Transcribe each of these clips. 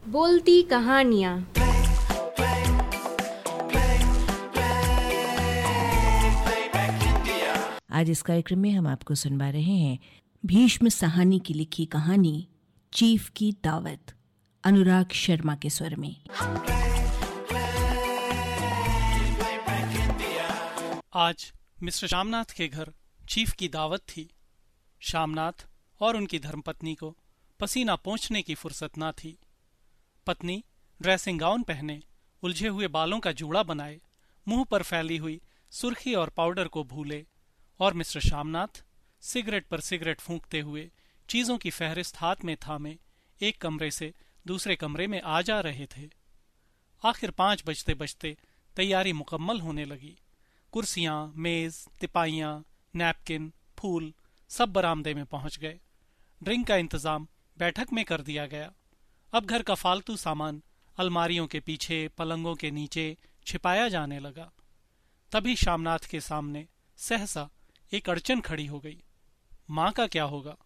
बोलती कहानियाँ। आज इस कार्यक्रम में हम आपको सुनवा रहे हैं भीष्म साहनी की लिखी कहानी चीफ की दावत, अनुराग शर्मा के स्वर में। आज मिस्टर श्यामनाथ के घर चीफ की दावत थी। श्यामनाथ और उनकी धर्मपत्नी को पसीना पोंछने की फुर्सत ना थी। पत्नी ड्रेसिंग गाउन पहने, उलझे हुए बालों का जूड़ा बनाए, मुंह पर फैली हुई सुर्खी और पाउडर को भूले, और मिस्टर श्यामनाथ सिगरेट पर सिगरेट फूंकते हुए चीजों की फहरिस्त हाथ में थामे एक कमरे से दूसरे कमरे में आ जा रहे थे। आखिर 5 बजते बजते तैयारी मुकम्मल होने लगी। कुर्सियां, मेज, तिपाइयां, नैपकिन, फूल सब बरामदे में पहुंच गए। ड्रिंक का इंतजाम बैठक में कर दिया गया। अब घर का फालतू सामान अलमारियों के पीछे, पलंगों के नीचे छिपाया जाने लगा। तभी श्यामनाथ के सामने सहसा एक अड़चन खड़ी हो गई। मां का क्या होगा?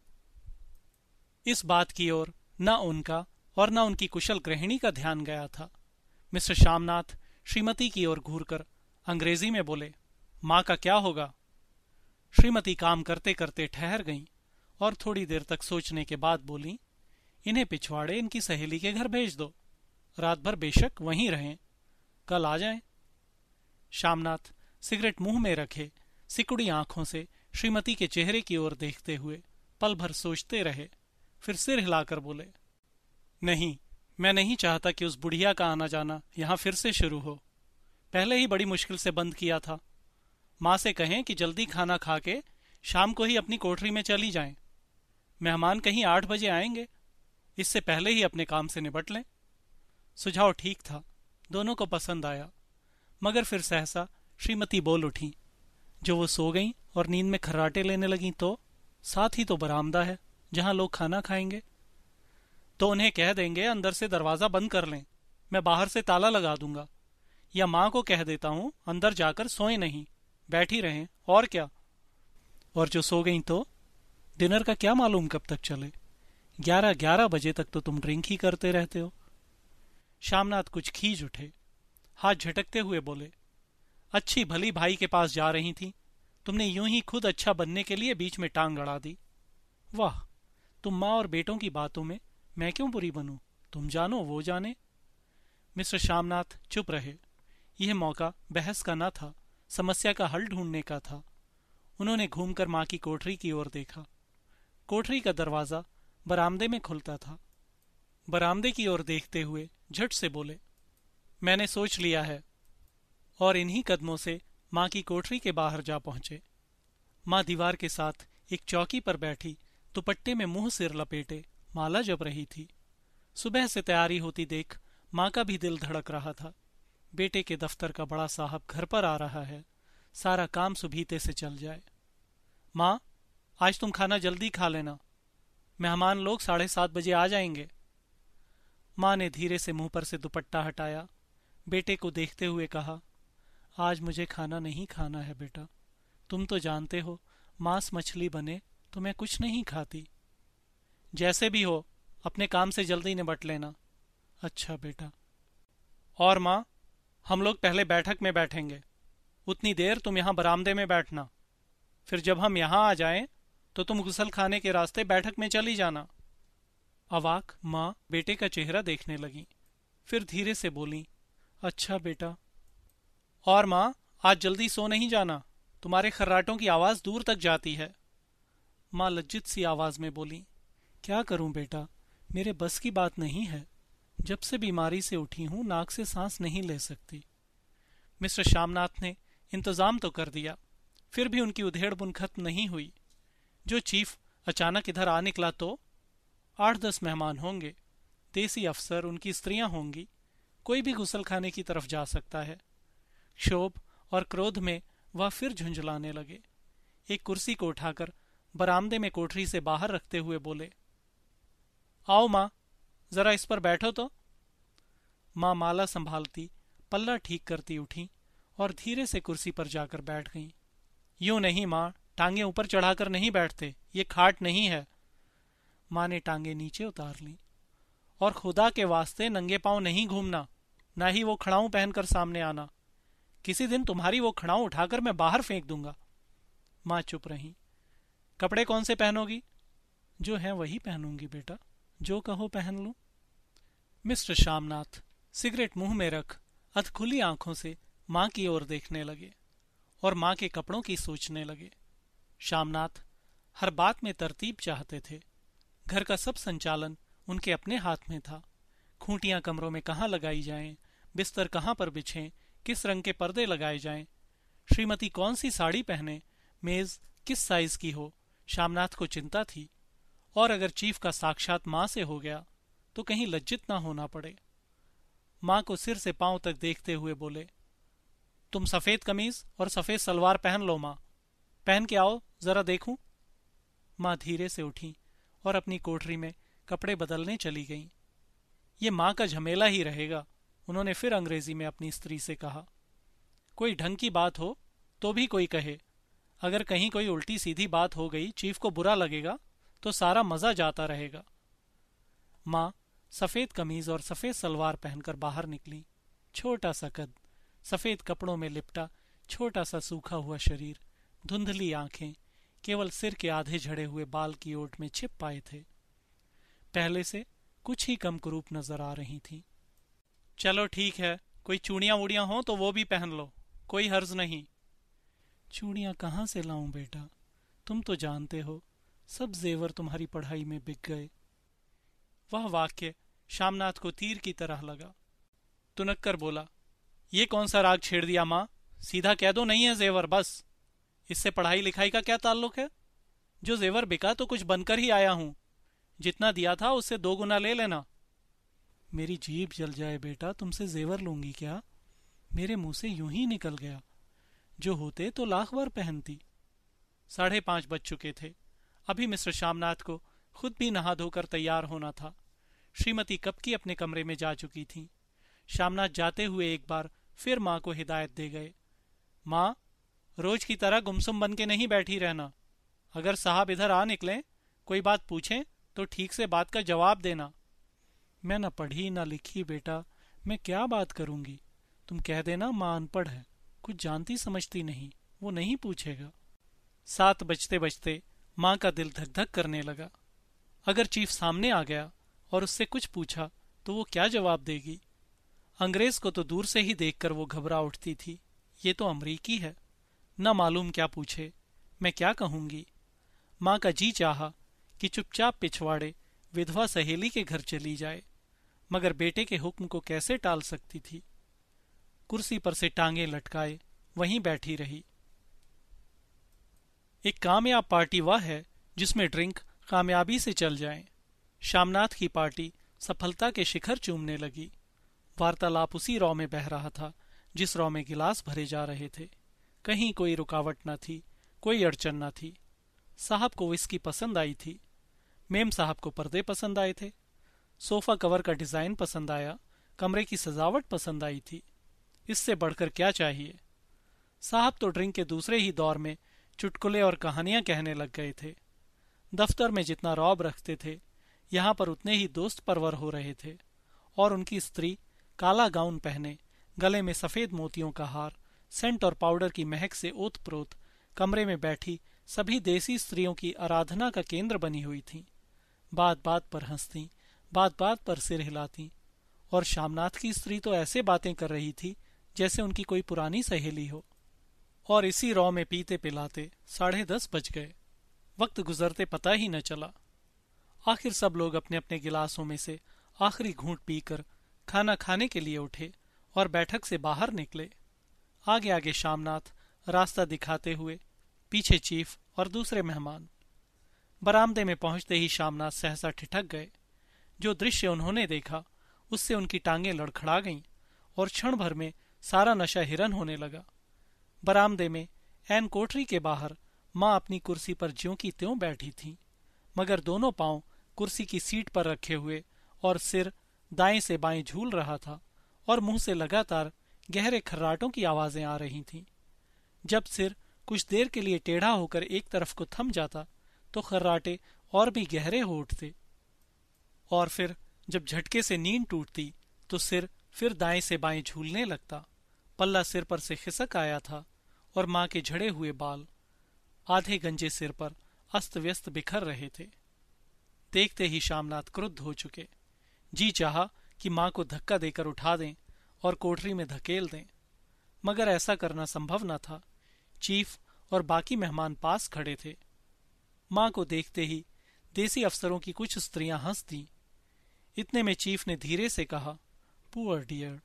इस बात की ओर न उनका और न उनकी कुशल गृहिणी का ध्यान गया था। मिस्टर श्यामनाथ श्रीमती की ओर घूरकर अंग्रेजी में बोले, मां का क्या होगा? श्रीमती काम करते करते ठहर गईं और थोड़ी देर तक सोचने के बाद बोली, इन्हें पिछवाड़े इनकी सहेली के घर भेज दो। रात भर बेशक वहीं रहें, कल आ जाएं। श्यामनाथ सिगरेट मुंह में रखे सिकुड़ी आंखों से श्रीमती के चेहरे की ओर देखते हुए पल भर सोचते रहे, फिर सिर हिलाकर बोले, नहीं, मैं नहीं चाहता कि उस बुढ़िया का आना जाना यहां फिर से शुरू हो। पहले ही बड़ी मुश्किल से बंद किया था। मां से कहें कि जल्दी खाना खा के शाम को ही अपनी कोठरी में चली जाएं। मेहमान कहीं 8 बजे आएंगे, इससे पहले ही अपने काम से निपट लें। सुझाव ठीक था, दोनों को पसंद आया। मगर फिर सहसा श्रीमती बोल उठी, जो वो सो गईं और नींद में खर्राटे लेने लगीं तो साथ ही तो बरामदा है जहां लोग खाना खाएंगे। तो उन्हें कह देंगे अंदर से दरवाजा बंद कर लें, मैं बाहर से ताला लगा दूंगा। या मां को कह देता हूं अंदर जाकर सोए नहीं, बैठी रहें, और क्या। और जो सो गईं तो डिनर का क्या मालूम कब तक चले। 11 बजे तक तो तुम ड्रिंक ही करते रहते हो। श्यामनाथ कुछ खींच उठे, हाथ झटकते हुए बोले, अच्छी भली भाई के पास जा रही थी, तुमने यूं ही खुद अच्छा बनने के लिए बीच में टांग अड़ा दी। वाह, तुम माँ और बेटों की बातों में मैं क्यों बुरी बनूं? तुम जानो वो जाने। मिस्टर श्यामनाथ चुप रहे। यह मौका बहस का न था, समस्या का हल ढूंढने का था। उन्होंने घूमकर माँ की कोठरी की ओर देखा। कोठरी का दरवाजा बरामदे में खुलता था। बरामदे की ओर देखते हुए झट से बोले, मैंने सोच लिया है। और इन्हीं कदमों से माँ की कोठरी के बाहर जा पहुंचे। माँ दीवार के साथ एक चौकी पर बैठी दुपट्टे में मुंह सिर लपेटे माला जप रही थी। सुबह से तैयारी होती देख माँ का भी दिल धड़क रहा था। बेटे के दफ्तर का बड़ा साहब घर पर आ रहा है, सारा काम सुबीते से चल जाए। माँ, आज तुम खाना जल्दी खा लेना, मेहमान लोग 7:30 बजे आ जाएंगे। माँ ने धीरे से मुंह पर से दुपट्टा हटाया, बेटे को देखते हुए कहा, आज मुझे खाना नहीं खाना है बेटा। तुम तो जानते हो मांस मछली बने तो मैं कुछ नहीं खाती। जैसे भी हो अपने काम से जल्दी निपट लेना। अच्छा बेटा। और माँ, हम लोग पहले बैठक में बैठेंगे, उतनी देर तुम यहां बरामदे में बैठना। फिर जब हम यहां आ जाएं तो तुम गुसल खाने के रास्ते बैठक में चली जाना। अवाक माँ बेटे का चेहरा देखने लगी, फिर धीरे से बोली, अच्छा बेटा। और माँ, आज जल्दी सो नहीं जाना, तुम्हारे खर्राटों की आवाज दूर तक जाती है। माँ लज्जित सी आवाज में बोली, क्या करूं बेटा, मेरे बस की बात नहीं है। जब से बीमारी से उठी हूं नाक से सांस नहीं ले सकती। मिस्टर श्यामनाथ ने इंतजाम तो कर दिया, फिर भी उनकी उधेड़ बुन खत्म नहीं हुई। जो चीफ अचानक इधर आ निकला तो 8-10 मेहमान होंगे, देसी अफसर, उनकी स्त्रियां होंगी, कोई भी गुसल खाने की तरफ जा सकता है। क्षोभ और क्रोध में वह फिर झुंझलाने लगे। एक कुर्सी को उठाकर बरामदे में कोठरी से बाहर रखते हुए बोले, आओ माँ, जरा इस पर बैठो तो। माँ माला संभालती, पल्ला ठीक करती उठी और धीरे से कुर्सी पर जाकर बैठ गईं। यूं नहीं माँ, टांगे ऊपर चढ़ाकर नहीं बैठते, ये खाट नहीं है। माँ ने टांगे नीचे उतार ली और खुदा के वास्ते नंगे पांव नहीं घूमना, ना ही वो खड़ाऊं पहनकर सामने आना। किसी दिन तुम्हारी वो खड़ाऊं उठाकर मैं बाहर फेंक दूंगा। माँ चुप रही। कपड़े कौन से पहनोगी? जो है वही पहनूंगी बेटा, जो कहो पहन लूं। मिस्टर शामनाथ सिगरेट मुंह में रख अधखुली आंखों से माँ की ओर देखने लगे और माँ के कपड़ों की सोचने लगे। शामनाथ हर बात में तरतीब चाहते थे। घर का सब संचालन उनके अपने हाथ में था। खूंटियां कमरों में कहाँ लगाई जाएं, बिस्तर कहाँ पर बिछें, किस रंग के पर्दे लगाए जाएं, श्रीमती कौन सी साड़ी पहने, मेज किस साइज की हो, शामनाथ को चिंता थी। और अगर चीफ का साक्षात माँ से हो गया तो कहीं लज्जित ना होना पड़े। माँ को सिर से पांव तक देखते हुए बोले, तुम सफेद कमीज और सफेद सलवार पहन लो माँ, पहन के आओ जरा देखूं। माँ धीरे से उठी और अपनी कोठरी में कपड़े बदलने चली गईं। ये माँ का झमेला ही रहेगा, उन्होंने फिर अंग्रेजी में अपनी स्त्री से कहा। कोई ढंग की बात हो तो भी कोई कहे, अगर कहीं कोई उल्टी सीधी बात हो गई चीफ को बुरा लगेगा तो सारा मजा जाता रहेगा। माँ सफेद कमीज और सफेद सलवार पहनकर बाहर निकली। छोटा सा कद, सफेद कपड़ों में लिपटा छोटा सा सूखा हुआ शरीर, धुंधली आंखें केवल सिर के आधे झड़े हुए बाल की ओट में छिप पाए थे। पहले से कुछ ही कम कुरूप नजर आ रही थी। चलो ठीक है, कोई चूड़ियां वूड़ियां हो तो वो भी पहन लो, कोई हर्ज नहीं। चूड़ियां कहाँ से लाऊं बेटा, तुम तो जानते हो सब जेवर तुम्हारी पढ़ाई में बिक गए। वह वाक्य शामनाथ को तीर की तरह लगा। तुनक्कर बोला, ये कौन सा राग छेड़ दिया माँ, सीधा कह दो नहीं है जेवर, बस। इससे पढ़ाई लिखाई का क्या ताल्लुक है? जो जेवर बिका तो कुछ बनकर ही आया हूं, जितना दिया था उससे 2 गुना ले लेना। मेरी जीभ जल जाए बेटा, तुमसे जेवर लूंगी क्या? मेरे मुंह से यूं ही निकल गया, जो होते तो लाख बार पहनती। 5:30 बज चुके थे। अभी मिस्टर शामनाथ को खुद भी नहा धोकर तैयार होना था। श्रीमती कब की अपने कमरे में जा चुकी थी। शामनाथ जाते हुए एक बार फिर माँ को हिदायत दे गए, माँ रोज की तरह गुमसुम बन के नहीं बैठी रहना। अगर साहब इधर आ निकले, कोई बात पूछें तो ठीक से बात का जवाब देना। मैं न पढ़ी न लिखी बेटा, मैं क्या बात करूंगी? तुम कह देना माँ अनपढ़ है, कुछ जानती समझती नहीं, वो नहीं पूछेगा। 7 बजते बजते माँ का दिल धक धक करने लगा। अगर चीफ सामने आ गया और उससे कुछ पूछा तो वो क्या जवाब देगी? अंग्रेज को तो दूर से ही देखकर वो घबरा उठती थी, ये तो अमरीकी है, न मालूम क्या पूछे, मैं क्या कहूंगी। माँ का जी चाहा कि चुपचाप पिछवाड़े विधवा सहेली के घर चली जाए, मगर बेटे के हुक्म को कैसे टाल सकती थी। कुर्सी पर से टांगे लटकाए वहीं बैठी रही। एक कामयाब पार्टी वह है जिसमें ड्रिंक कामयाबी से चल जाए। शामनाथ की पार्टी सफलता के शिखर चूमने लगी। वार्तालाप उसी रौ में बह रहा था जिस रौ में गिलास भरे जा रहे थे। कहीं कोई रुकावट न थी, कोई अड़चन न थी। साहब को विस्की पसंद आई थी, मेम साहब को पर्दे पसंद आए थे, सोफा कवर का डिजाइन पसंद आया, कमरे की सजावट पसंद आई थी। इससे बढ़कर क्या चाहिए? साहब तो ड्रिंक के दूसरे ही दौर में चुटकुले और कहानियां कहने लग गए थे। दफ्तर में जितना रौब रखते थे, यहाँ पर उतने ही दोस्त परवर हो रहे थे। और उनकी स्त्री काला गाउन पहने, गले में सफेद मोतियों का हार, सेंट और पाउडर की महक से ओतप्रोत कमरे में बैठी सभी देसी स्त्रियों की आराधना का केंद्र बनी हुई थी। बात बात पर हंसती, बात बात पर सिर हिलाती। और शामनाथ की स्त्री तो ऐसे बातें कर रही थी जैसे उनकी कोई पुरानी सहेली हो। और इसी रौ में पीते पिलाते 10:30 बज गए। वक्त गुजरते पता ही न चला। आखिर सब लोग अपने अपने गिलासों में से आखिरी घूंट पीकर खाना खाने के लिए उठे और बैठक से बाहर निकले। आगे आगे शामनाथ रास्ता दिखाते हुए, पीछे चीफ और दूसरे मेहमान। बरामदे में पहुंचते ही शामनाथ सहसा ठिठक गए। जो दृश्य उन्होंने देखा उससे उनकी टांगें लड़खड़ा गईं और क्षण भर में सारा नशा हिरन होने लगा। बरामदे में ऐन कोठरी के बाहर माँ अपनी कुर्सी पर ज्यों की त्यों बैठी थी, मगर दोनों पांव कुर्सी की सीट पर रखे हुए और सिर दाएं से बाएं झूल रहा था और मुंह से लगातार गहरे खर्राटों की आवाजें आ रही थीं। जब सिर कुछ देर के लिए टेढ़ा होकर एक तरफ को थम जाता तो खर्राटे और भी गहरे हो उठते और फिर जब झटके से नींद टूटती तो सिर फिर दाएं से बाएं झूलने लगता। पल्ला सिर पर से खिसक आया था और माँ के झड़े हुए बाल आधे गंजे सिर पर अस्त व्यस्त बिखर रहे थे। देखते ही श्यामनाथ क्रुद्ध हो चुके। जी चाहा कि माँ को धक्का देकर उठा दें और कोठरी में धकेल दें, मगर ऐसा करना संभव न था। चीफ और बाकी मेहमान पास खड़े थे। माँ को देखते ही देसी अफसरों की कुछ स्त्रियां हंस दी। इतने में चीफ ने धीरे से कहा, पुअर डियर।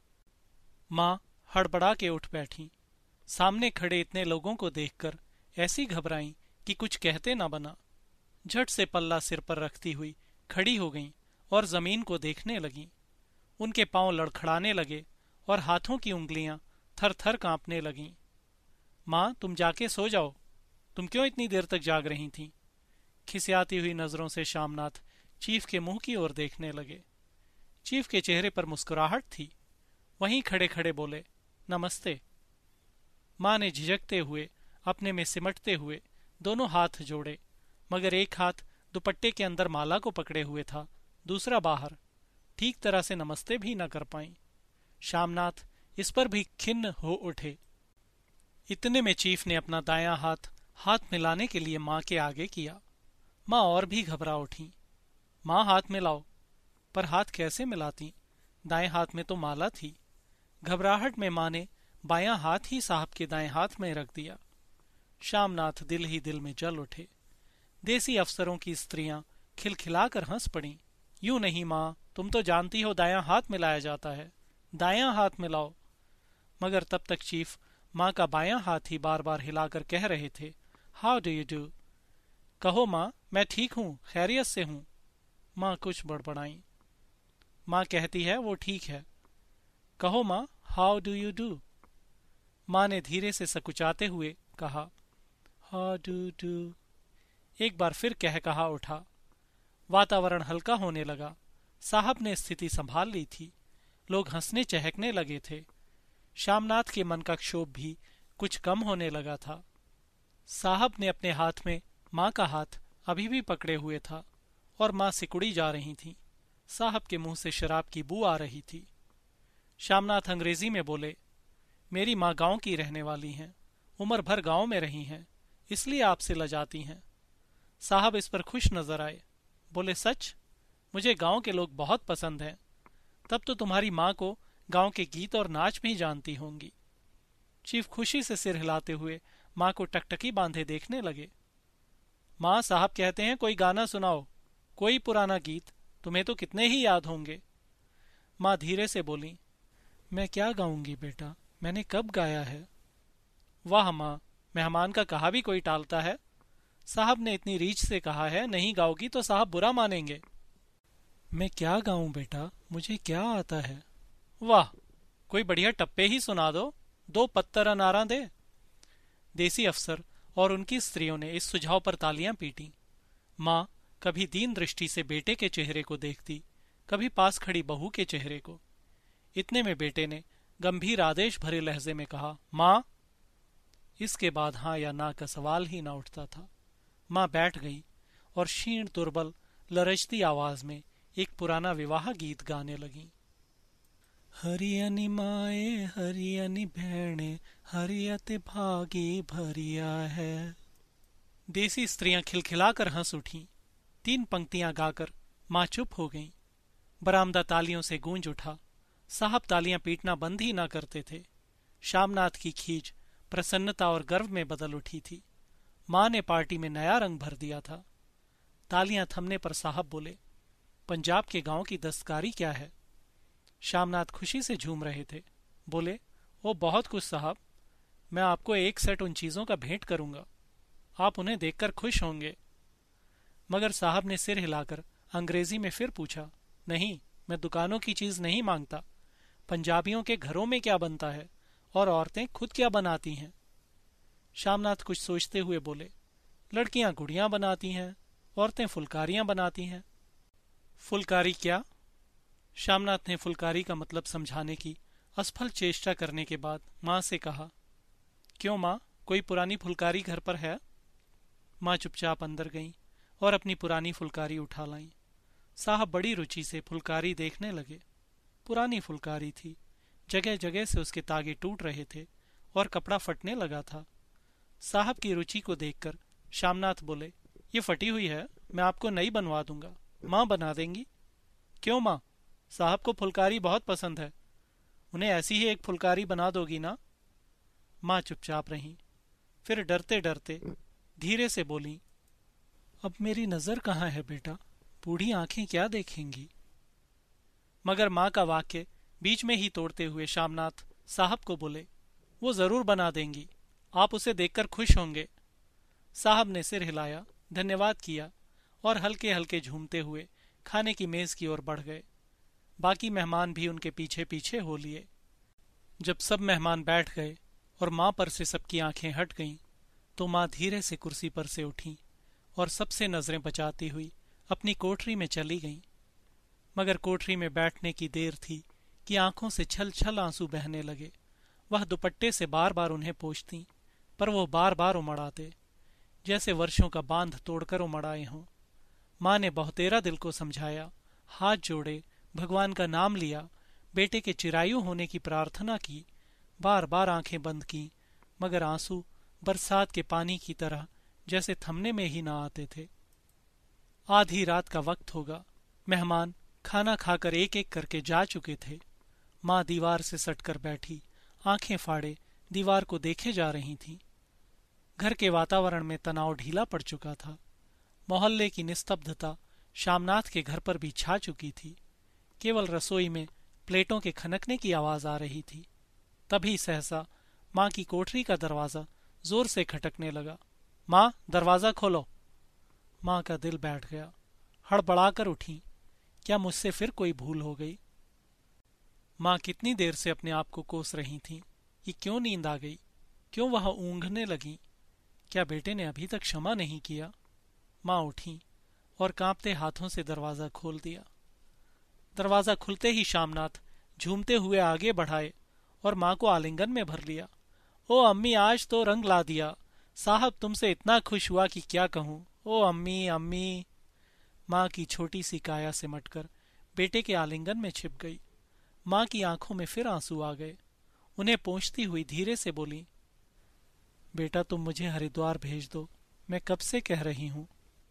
माँ हड़बड़ा के उठ बैठी। सामने खड़े इतने लोगों को देखकर ऐसी घबराई कि कुछ कहते न बना। झट से पल्ला सिर पर रखती हुई खड़ी हो गईं और जमीन को देखने लगीं। उनके पांव लड़खड़ाने लगे और हाथों की उंगलियां थर थर कांपने लगीं। माँ, तुम जाके सो जाओ। तुम क्यों इतनी देर तक जाग रही थीं? खिसियाती हुई नजरों से श्यामनाथ चीफ के मुंह की ओर देखने लगे। चीफ के चेहरे पर मुस्कुराहट थी। वहीं खड़े खड़े बोले, नमस्ते। माँ ने झिझकते हुए, अपने में सिमटते हुए दोनों हाथ जोड़े, मगर एक हाथ दुपट्टे के अंदर माला को पकड़े हुए था, दूसरा बाहर। ठीक तरह से नमस्ते भी न कर पाई। श्यामनाथ इस पर भी खिन्न हो उठे। इतने में चीफ ने अपना दायां हाथ मिलाने के लिए माँ के आगे किया। माँ और भी घबरा उठी। माँ, हाथ मिलाओ। पर हाथ कैसे मिलाती? दाएं हाथ में तो माला थी। घबराहट में माँ ने बायां हाथ ही साहब के दाएं हाथ में रख दिया। श्यामनाथ दिल ही दिल में जल उठे। देसी अफसरों की स्त्रियां खिलखिलाकर हंस पड़ीं। यूं नहीं माँ, तुम तो जानती हो दायां हाथ मिलाया जाता है, दायां हाथ मिलाओ। मगर तब तक चीफ माँ का बायां हाथ ही बार बार हिलाकर कह रहे थे, हाउ डू यू डू। कहो माँ, मैं ठीक हूं, खैरियत से हूं। माँ कुछ बड़बड़ाई। माँ कहती है वो ठीक है। कहो माँ, हाउ डू यू डू। माँ ने धीरे से सकुचाते हुए कहा, हाउ डू डू। एक बार फिर कहा उठा। वातावरण हल्का होने लगा। साहब ने स्थिति संभाल ली थी। लोग हंसने चहकने लगे थे। श्यामनाथ के मन का क्षोभ भी कुछ कम होने लगा था। साहब ने अपने हाथ में माँ का हाथ अभी भी पकड़े हुए था और माँ सिकुड़ी जा रही थी। साहब के मुंह से शराब की बू आ रही थी। श्यामनाथ अंग्रेजी में बोले, मेरी माँ गांव की रहने वाली हैं, उम्र भर गांव में रही हैं, इसलिए आपसे लजाती हैं। साहब इस पर खुश नजर आए। बोले, सच? मुझे गांव के लोग बहुत पसंद हैं। तब तो तुम्हारी माँ को गांव के गीत और नाच भी जानती होंगी। चीफ खुशी से सिर हिलाते हुए माँ को टकटकी बांधे देखने लगे। माँ, साहब कहते हैं कोई गाना सुनाओ, कोई पुराना गीत, तुम्हें तो कितने ही याद होंगे। माँ धीरे से बोली, मैं क्या गाऊंगी बेटा, मैंने कब गाया है। वाह माँ, मेहमान का कहा भी कोई टालता है। साहब ने इतनी रीछ से कहा है, नहीं गाओगी तो साहब बुरा मानेंगे। मैं क्या गाऊं बेटा, मुझे क्या आता है। वाह, कोई बढ़िया टप्पे ही सुना दो, 2 पत्तर अनारा दे। देसी अफसर और उनकी स्त्रियों ने इस सुझाव पर तालियां पीटी। माँ कभी दीन दृष्टि से बेटे के चेहरे को देखती, कभी पास खड़ी बहू के चेहरे को। इतने में बेटे ने गंभीर आदेश भरे लहजे में कहा, माँ। इसके बाद हाँ या ना का सवाल ही ना उठता था। माँ बैठ गई और क्षीण दुर्बल लरजती आवाज में एक पुराना विवाह गीत गाने लगी। हरियनी माए हरियनी भेणे, हरियत भागी भरिया है। देसी स्त्रियां खिलखिलाकर हंस उठीं। 3 पंक्तियां गाकर माँ चुप हो गईं। बरामदा तालियों से गूंज उठा। साहब तालियां पीटना बंद ही ना करते थे। श्यामनाथ की खींच प्रसन्नता और गर्व में बदल उठी थी। माँ ने पार्टी में नया रंग भर दिया था। तालियां थमने पर साहब बोले, पंजाब के गांव की दस्तकारी क्या है। श्यामनाथ खुशी से झूम रहे थे। बोले, वो बहुत कुछ साहब, मैं आपको 1 सेट उन चीजों का भेंट करूंगा, आप उन्हें देखकर खुश होंगे। मगर साहब ने सिर हिलाकर अंग्रेजी में फिर पूछा, नहीं, मैं दुकानों की चीज नहीं मांगता। पंजाबियों के घरों में क्या बनता है और औरतें खुद क्या बनाती हैं। श्यामनाथ कुछ सोचते हुए बोले, लड़कियां गुड़ियां बनाती हैं, औरतें फुलकारियां बनाती हैं। फुलकारी क्या? श्यामनाथ ने फुलकारी का मतलब समझाने की असफल चेष्टा करने के बाद माँ से कहा, क्यों माँ, कोई पुरानी फुलकारी घर पर है? माँ चुपचाप अंदर गईं और अपनी पुरानी फुलकारी उठा लाईं। साहब बड़ी रुचि से फुलकारी देखने लगे। पुरानी फुलकारी थी, जगह जगह से उसके तागे टूट रहे थे और कपड़ा फटने लगा था। साहब की रुचि को देखकर श्यामनाथ बोले, ये फटी हुई है, मैं आपको नई बनवा दूंगा, माँ बना देंगी? क्यों माँ, साहब को फुलकारी बहुत पसंद है, उन्हें ऐसी ही एक फुलकारी बना दोगी ना? माँ चुपचाप रहीं, फिर डरते डरते धीरे से बोली, अब मेरी नजर कहाँ है बेटा, बूढ़ी आंखें क्या देखेंगी? मगर माँ का वाक्य बीच में ही तोड़ते हुए श्यामनाथ साहब को बोले, वो जरूर बना देंगी, आप उसे देखकर खुश होंगे। साहब ने सिर हिलाया, धन्यवाद किया और हल्के हल्के झूमते हुए खाने की मेज की ओर बढ़ गए। बाकी मेहमान भी उनके पीछे पीछे हो लिए। जब सब मेहमान बैठ गए और माँ पर से सबकी आंखें हट गईं, तो माँ धीरे से कुर्सी पर से उठी और सबसे नजरें बचाती हुई अपनी कोठरी में चली गईं। मगर कोठरी में बैठने की देर थी कि आंखों से छल छल आंसू बहने लगे। वह दुपट्टे से बार बार उन्हें पोंछतीं, पर वो बार बार उमड़ आते, जैसे वर्षों का बांध तोड़कर उमड़ आए हों। माँ ने बहुतेरा दिल को समझाया, हाथ जोड़े, भगवान का नाम लिया, बेटे के चिरायु होने की प्रार्थना की, बार बार आंखें बंद की, मगर आंसू बरसात के पानी की तरह जैसे थमने में ही ना आते थे। आधी रात का वक्त होगा। मेहमान खाना खाकर एक एक करके जा चुके थे। माँ दीवार से सटकर बैठी, आंखें फाड़े दीवार को देखे जा रही थीं। घर के वातावरण में तनाव ढीला पड़ चुका था। मोहल्ले की निस्तब्धता श्यामनाथ के घर पर भी छा चुकी थी। केवल रसोई में प्लेटों के खनकने की आवाज आ रही थी। तभी सहसा माँ की कोठरी का दरवाजा जोर से खटकने लगा। माँ, दरवाजा खोलो। माँ का दिल बैठ गया। हड़बड़ाकर उठी, क्या मुझसे फिर कोई भूल हो गई? माँ कितनी देर से अपने आप को कोस रही थीं कि क्यों नींद आ गई, क्यों वह ऊँघने लगी, क्या बेटे ने अभी तक क्षमा नहीं किया? माँ उठी और कांपते हाथों से दरवाजा खोल दिया। दरवाजा खुलते ही श्यामनाथ झूमते हुए आगे बढ़ाए और माँ को आलिंगन में भर लिया। ओ अम्मी, आज तो रंग ला दिया, साहब तुमसे इतना खुश हुआ कि क्या कहूँ। ओ अम्मी, अम्मी। माँ की छोटी सी काया सिमटकर बेटे के आलिंगन में छिप गई। माँ की आंखों में फिर आंसू आ गए। उन्हें पोंछती हुई धीरे से बोली, बेटा तुम मुझे हरिद्वार भेज दो, मैं कब से कह रही हूं।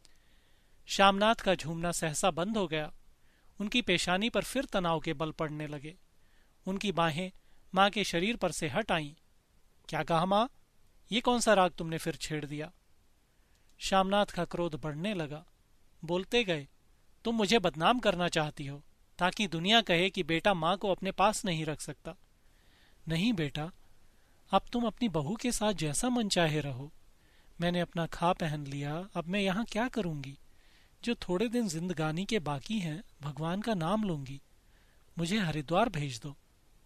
श्यामनाथ का झूमना सहसा बंद हो गया। उनकी पेशानी पर फिर तनाव के बल पड़ने लगे। उनकी बाहें माँ के शरीर पर से हट आईं। क्या कहा माँ, ये कौन सा राग तुमने फिर छेड़ दिया? श्यामनाथ का क्रोध बढ़ने लगा। बोलते गए, तुम मुझे बदनाम करना चाहती हो ताकि दुनिया कहे कि बेटा माँ को अपने पास नहीं रख सकता। नहीं बेटा, अब तुम अपनी बहू के साथ जैसा मन चाहे रहो। मैंने अपना खा पहन लिया, अब मैं यहाँ क्या करूंगी? जो थोड़े दिन जिंदगानी के बाकी हैं, भगवान का नाम लूंगी। मुझे हरिद्वार भेज दो।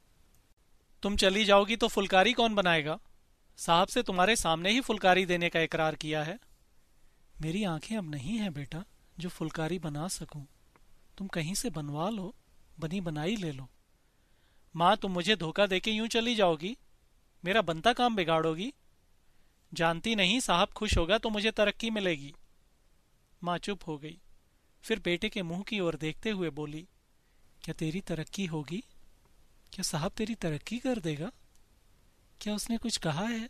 तुम चली जाओगी तो फुलकारी कौन बनाएगा? साहब से तुम्हारे सामने ही फुलकारी देने का इकरार किया है। मेरी आंखें अब नहीं है बेटा जो फुलकारी बना सकूं। तुम कहीं से बनवा लो, बनी बनाई ले लो। माँ, तुम मुझे धोखा देके यूं चली जाओगी, मेरा बनता काम बिगाड़ोगी। जानती नहीं, साहब खुश होगा तो मुझे तरक्की मिलेगी। माँ चुप हो गई, फिर बेटे के मुंह की ओर देखते हुए बोली, क्या तेरी तरक्की होगी? क्या साहब तेरी तरक्की कर देगा? क्या उसने कुछ कहा है?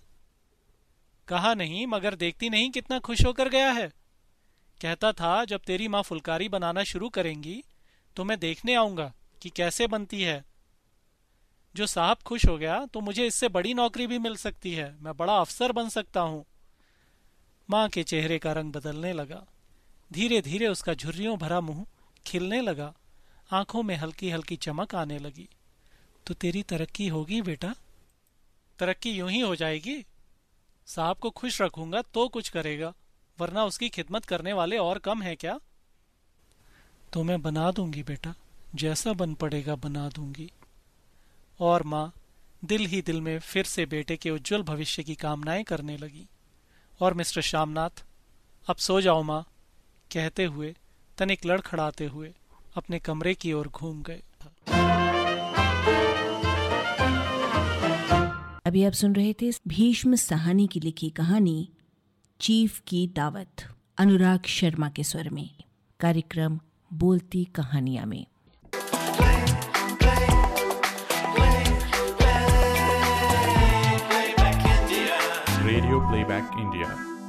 कहा नहीं, मगर देखती नहीं कितना खुश होकर गया है। कहता था जब तेरी माँ फुलकारी बनाना शुरू करेंगी तो मैं देखने आऊंगा कि कैसे बनती है। जो साहब खुश हो गया तो मुझे इससे बड़ी नौकरी भी मिल सकती है, मैं बड़ा अफसर बन सकता हूं। माँ के चेहरे का रंग बदलने लगा। धीरे धीरे उसका झुर्रियों भरा मुंह खिलने लगा, आंखों में हल्की हल्की चमक आने लगी। तो तेरी तरक्की होगी बेटा? तरक्की यूं ही हो जाएगी। साहब को खुश रखूंगा तो कुछ करेगा, वरना उसकी खिदमत करने वाले और कम है क्या? तो मैं बना दूंगी बेटा, जैसा बन पड़ेगा बना दूंगी। और माँ दिल ही दिल में फिर से बेटे के उज्जवल भविष्य की कामनाएं करने लगी। और मिस्टर श्यामनाथ, अब सो जाओ माँ, कहते हुए तनिक लड़खड़ाते हुए अपने कमरे की ओर घूम गए। अभी आप सुन रहे थे भीष्म साहनी की लिखी कहानी चीफ की दावत, अनुराग शर्मा के स्वर में। कार्यक्रम बोलती कहानियां में। Radio playback India